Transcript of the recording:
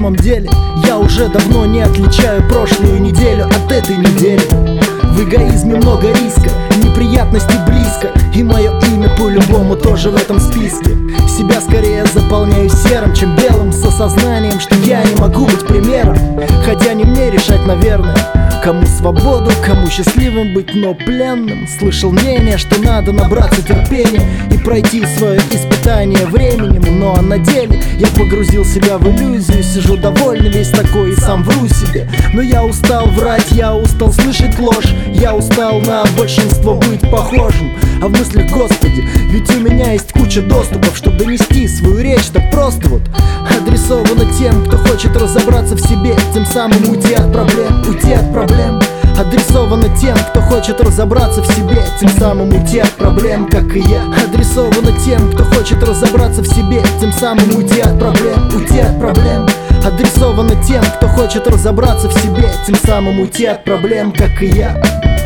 самом деле я уже давно не отличаю прошлую неделю от этой недели. В эгоизме много риска, неприятности близко, и мое имя по-любому тоже в этом списке. Себя скорее заполняю серым, чем белым, с осознанием, что я не могу быть примером. Хотя не мне решать, наверное, кому свободу, кому счастливым быть, но пленным. Слышал мнение, что надо набраться терпения и пройти свое испытание временем. Но на деле я погрузил себя в иллюзию, сижу довольный весь такой и сам вру себе. Но я устал врать, я устал слышать ложь, я устал на большинство быть похожим. А в мыслях: Господи, ведь у меня есть куча доступов, чтобы нести свою речь так просто вот. Адресовано тем, кто хочет разобраться в себе, тем самым уйти от проблем, уйти от проблем. Адресовано тем, кто хочет разобраться в себе, тем самым уйти от проблем, как и я. Адресовано тем, кто хочет разобраться в себе, тем самым уйти от проблем, уйти от проблем. Адресовано тем, кто хочет разобраться в себе, тем самым уйти от проблем, как и я.